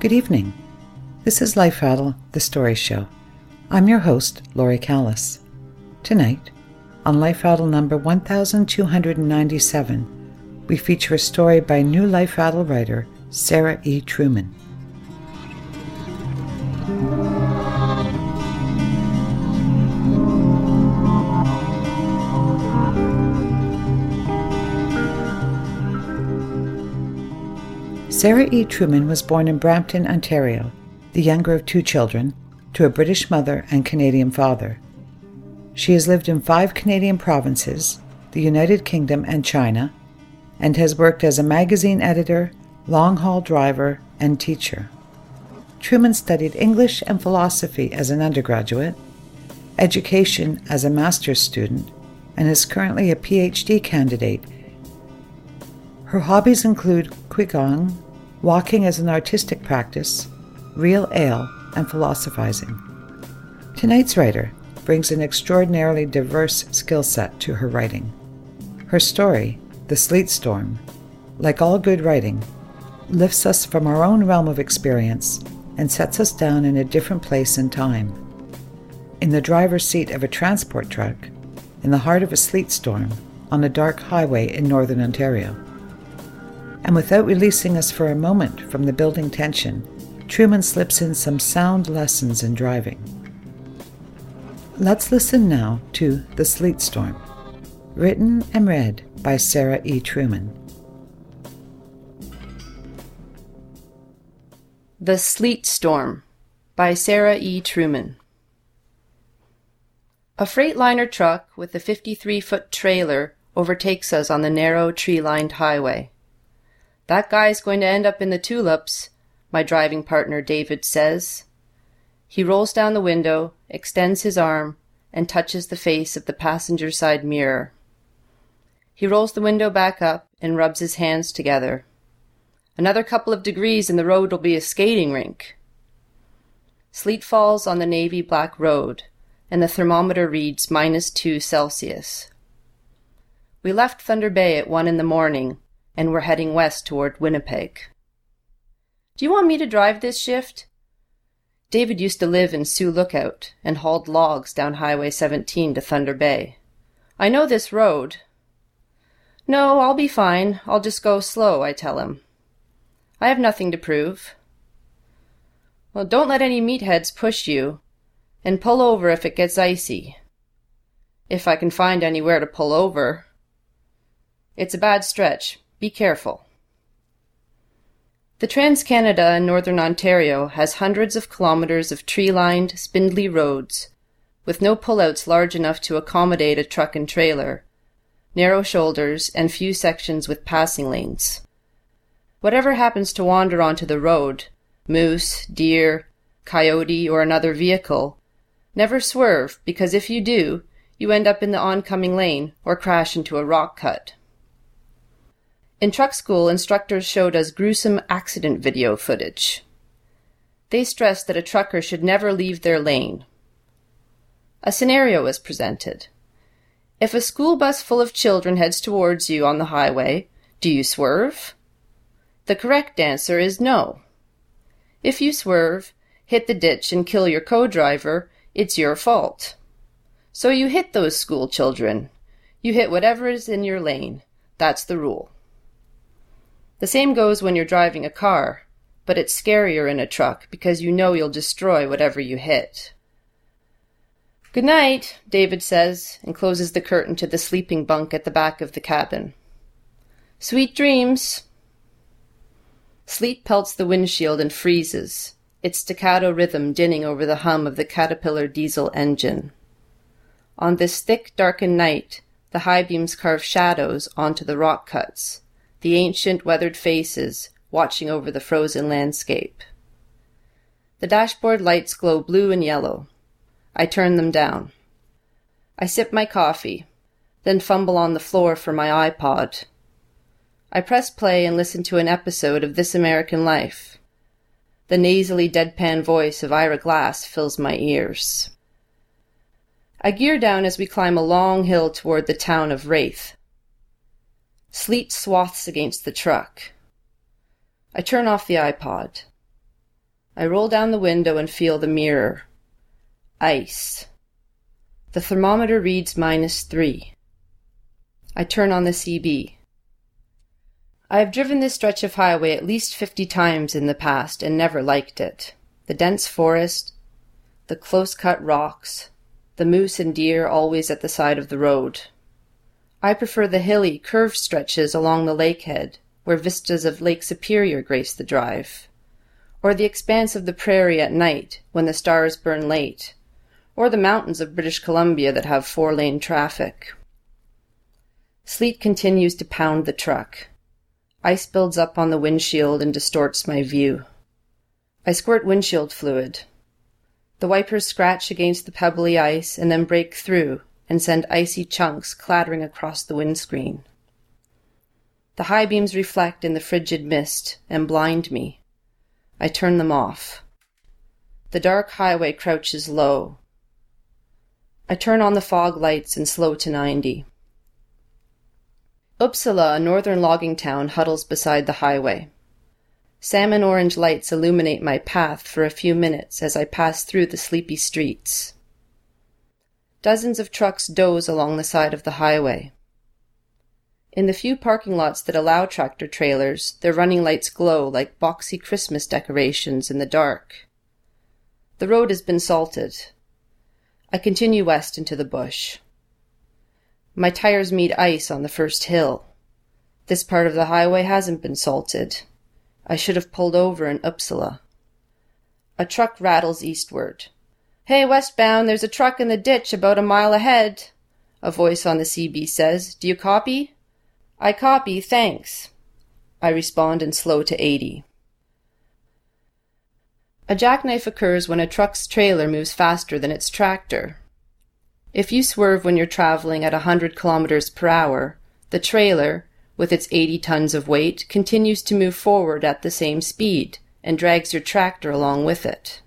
Good evening. This is Life Rattle, the story show. I'm your host, Lori Callis. Tonight, on Life Rattle number 1297, we feature a story by new Life Rattle writer Sarah E. Truman. Sarah E. Truman was born in Brampton, Ontario, the younger of two children, to a British mother and Canadian father. She has lived in 5 Canadian provinces, the United Kingdom and China, and has worked as a magazine editor, long-haul driver, and teacher. Truman studied English and philosophy as an undergraduate, education as a master's student, and is currently a PhD candidate. Her hobbies include Qigong, walking as an artistic practice, real ale, and philosophizing. Tonight's writer brings an extraordinarily diverse skill set to her writing. Her story, The Sleet Storm, like all good writing, lifts us from our own realm of experience and sets us down in a different place and time. In the driver's seat of a transport truck, in the heart of a sleet storm, on a dark highway in northern Ontario. And without releasing us for a moment from the building tension, Truman slips in some sound lessons in driving. Let's listen now to The Sleet Storm, written and read by Sarah E. Truman. The Sleet Storm by Sarah E. Truman. A Freightliner truck with a 53-foot trailer overtakes us on the narrow, tree-lined highway. "That guy's going to end up in the tulips," my driving partner David says. He rolls down the window, extends his arm, and touches the face of the passenger side mirror. He rolls the window back up and rubs his hands together. "Another couple of degrees and the road will be a skating rink." Sleet falls on the navy black road, and the thermometer reads -2 Celsius. We left Thunder Bay at 1 in the morning, and we're heading west toward Winnipeg. "Do you want me to drive this shift?" David used to live in Sioux Lookout and hauled logs down Highway 17 to Thunder Bay. "I know this road." "No, I'll be fine. I'll just go slow," I tell him. "I have nothing to prove." "Well, don't let any meatheads push you, and pull over if it gets icy." "If I can find anywhere to pull over." "It's a bad stretch. Be careful." The Trans-Canada in northern Ontario has hundreds of kilometers of tree-lined, spindly roads, with no pullouts large enough to accommodate a truck and trailer, narrow shoulders, and few sections with passing lanes. Whatever happens to wander onto the road, moose, deer, coyote, or another vehicle, never swerve, because if you do, you end up in the oncoming lane or crash into a rock cut. In truck school, instructors showed us gruesome accident video footage. They stressed that a trucker should never leave their lane. A scenario was presented. If a school bus full of children heads towards you on the highway, do you swerve? The correct answer is no. If you swerve, hit the ditch, and kill your co-driver, it's your fault. So you hit those school children. You hit whatever is in your lane. That's the rule. The same goes when you're driving a car, but it's scarier in a truck because you know you'll destroy whatever you hit. "Good night," David says, and closes the curtain to the sleeping bunk at the back of the cabin. "Sweet dreams." Sleet pelts the windshield and freezes, its staccato rhythm dinning over the hum of the Caterpillar diesel engine. On this thick, darkened night, the high beams carve shadows onto the rock cuts, the ancient weathered faces watching over the frozen landscape. The dashboard lights glow blue and yellow. I turn them down. I sip my coffee, then fumble on the floor for my iPod. I press play and listen to an episode of This American Life. The nasally deadpan voice of Ira Glass fills my ears. I gear down as we climb a long hill toward the town of Wraith. Sleet swaths against the truck. I turn off the iPod. I roll down the window and feel the mirror. Ice. The thermometer reads -3. I turn on the CB. I have driven this stretch of highway at least 50 times in the past and never liked it. The dense forest, the close-cut rocks, the moose and deer always at the side of the road. I prefer the hilly, curved stretches along the lakehead, where vistas of Lake Superior grace the drive, or the expanse of the prairie at night when the stars burn late, or the mountains of British Columbia that have 4-lane traffic. Sleet continues to pound the truck. Ice builds up on the windshield and distorts my view. I squirt windshield fluid. The wipers scratch against the pebbly ice and then break through and send icy chunks clattering across the windscreen. The high beams reflect in the frigid mist and blind me. I turn them off. The dark highway crouches low. I turn on the fog lights and slow to 90. Uppsala, a northern logging town, huddles beside the highway. Salmon-orange lights illuminate my path for a few minutes as I pass through the sleepy streets. Dozens of trucks doze along the side of the highway. In the few parking lots that allow tractor-trailers, their running lights glow like boxy Christmas decorations in the dark. The road has been salted. I continue west into the bush. My tires meet ice on the first hill. This part of the highway hasn't been salted. I should have pulled over in Uppsala. A truck rattles eastward. "Hey, westbound, there's a truck in the ditch about a mile ahead," a voice on the CB says. "Do you copy?" "I copy, thanks." I respond and slow to 80. A jackknife occurs when a truck's trailer moves faster than its tractor. If you swerve when you're traveling at 100 kilometers per hour, the trailer, with its 80 tons of weight, continues to move forward at the same speed and drags your tractor along with it.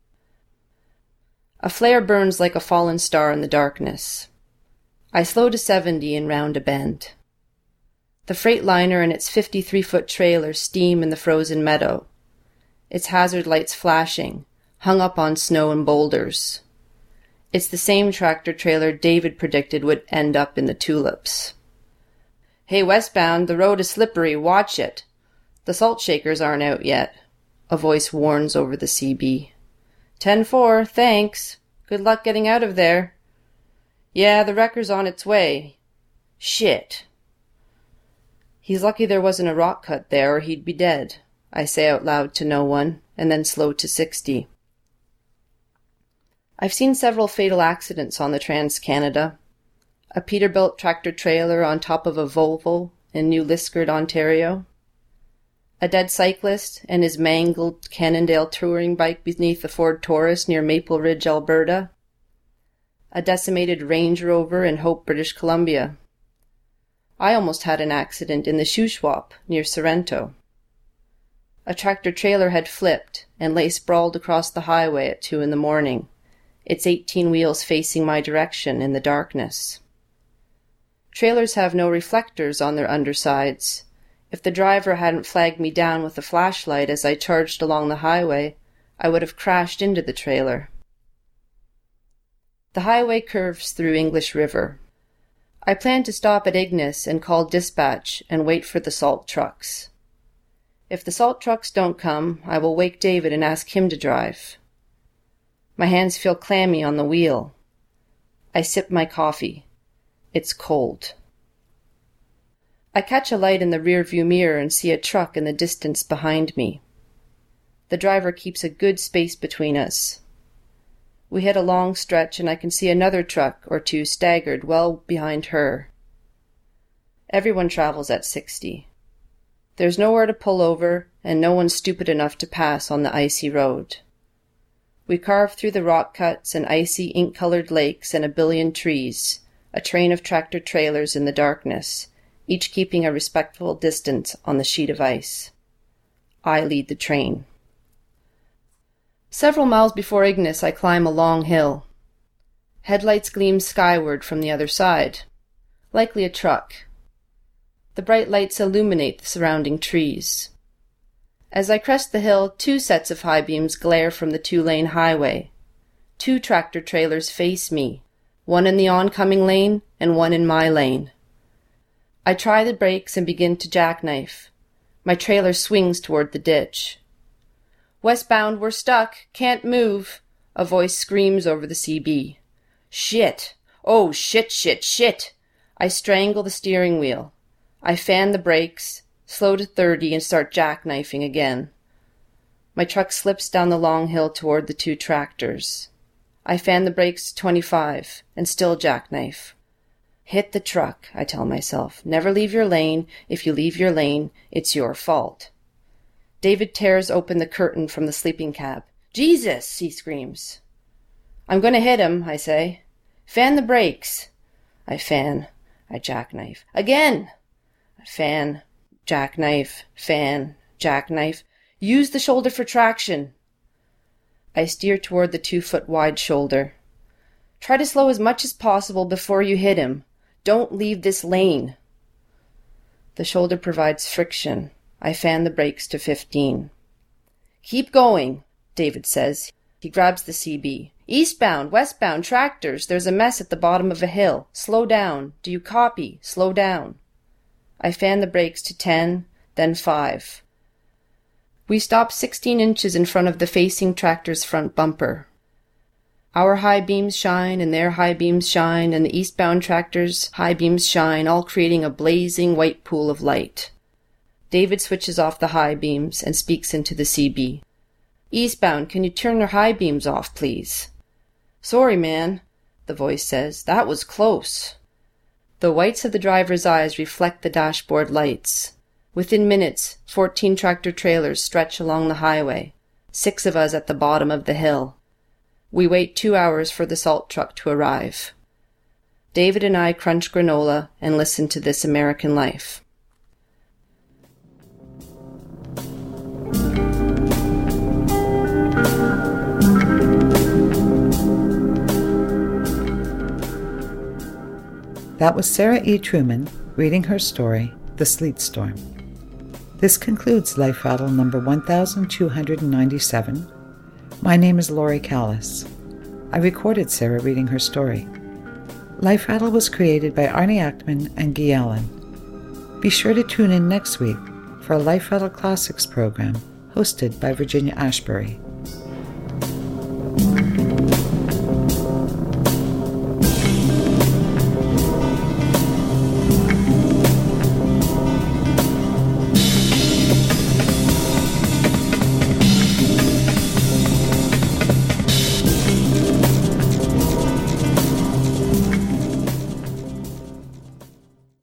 A flare burns like a fallen star in the darkness. I slow to 70 and round a bend. The Freightliner and its 53-foot trailer steam in the frozen meadow, its hazard lights flashing, hung up on snow and boulders. It's the same tractor-trailer David predicted would end up in the tulips. "Hey, westbound, the road is slippery, watch it. The salt shakers aren't out yet," a voice warns over the CB. 10-4, thanks. Good luck getting out of there." "Yeah, the wrecker's on its way." "Shit." "He's lucky there wasn't a rock cut there or he'd be dead," I say out loud to no one, and then slow to 60. I've seen several fatal accidents on the Trans-Canada. A Peterbilt tractor-trailer on top of a Volvo in New Liskeard, Ontario. A dead cyclist and his mangled Cannondale touring bike beneath a Ford Taurus near Maple Ridge, Alberta. A decimated Range Rover in Hope, British Columbia. I almost had an accident in the Shuswap near Sorrento. A tractor-trailer had flipped and lay sprawled across the highway at 2 a.m, its 18 wheels facing my direction in the darkness. Trailers have no reflectors on their undersides. If the driver hadn't flagged me down with a flashlight as I charged along the highway, I would have crashed into the trailer. The highway curves through English River. I plan to stop at Ignis and call dispatch and wait for the salt trucks. If the salt trucks don't come, I will wake David and ask him to drive. My hands feel clammy on the wheel. I sip my coffee. It's cold. I catch a light in the rearview mirror and see a truck in the distance behind me. The driver keeps a good space between us. We hit a long stretch and I can see another truck or two staggered well behind her. Everyone travels at 60. There's nowhere to pull over and no one stupid enough to pass on the icy road. We carve through the rock cuts and icy ink-colored lakes and a billion trees, a train of tractor-trailers in the darkness, each keeping a respectful distance on the sheet of ice. I lead the train. Several miles before Ignis, I climb a long hill. Headlights gleam skyward from the other side, likely a truck. The bright lights illuminate the surrounding trees. As I crest the hill, 2 sets of high beams glare from the 2-lane highway. 2 tractor trailers face me, one in the oncoming lane and one in my lane. I try the brakes and begin to jackknife. My trailer swings toward the ditch. "Westbound, we're stuck, can't move," a voice screams over the CB. Shit! Oh, shit! I strangle the steering wheel. I fan the brakes, slow to 30, and start jackknifing again. My truck slips down the long hill toward the 2 tractors. I fan the brakes to 25, and still jackknife. Hit the truck, I tell myself. Never leave your lane. If you leave your lane, it's your fault. David tears open the curtain from the sleeping cab. "Jesus!" he screams. "I'm going to hit him," I say. "Fan the brakes." I fan. I jackknife. Again! I fan, jackknife, fan, jackknife. Use the shoulder for traction. I steer toward the 2-foot-wide shoulder. Try to slow as much as possible before you hit him. Don't leave this lane. The shoulder provides friction. I fan the brakes to 15. "Keep going," David says. He grabs the CB. "Eastbound, westbound, tractors. There's a mess at the bottom of a hill. Slow down. Do you copy? Slow down." I fan the brakes to 10, then 5. We stop 16 inches in front of the facing tractor's front bumper. Our high beams shine, and their high beams shine, and the eastbound tractor's high beams shine, all creating a blazing white pool of light. David switches off the high beams and speaks into the CB. "Eastbound, can you turn your high beams off, please?" "Sorry, man," the voice says. "That was close." The whites of the driver's eyes reflect the dashboard lights. Within minutes, 14 tractor-trailers stretch along the highway, 6 of us at the bottom of the hill. We wait 2 hours for the salt truck to arrive. David and I crunch granola and listen to This American Life. That was Sarah E. Truman reading her story, The Sleet Storm. This concludes Life Rattle number 1297. My name is Lori Callis. I recorded Sarah reading her story. Life Rattle was created by Arnie Ackman and Guy Allen. Be sure to tune in next week for a Life Rattle Classics program hosted by Virginia Ashbury.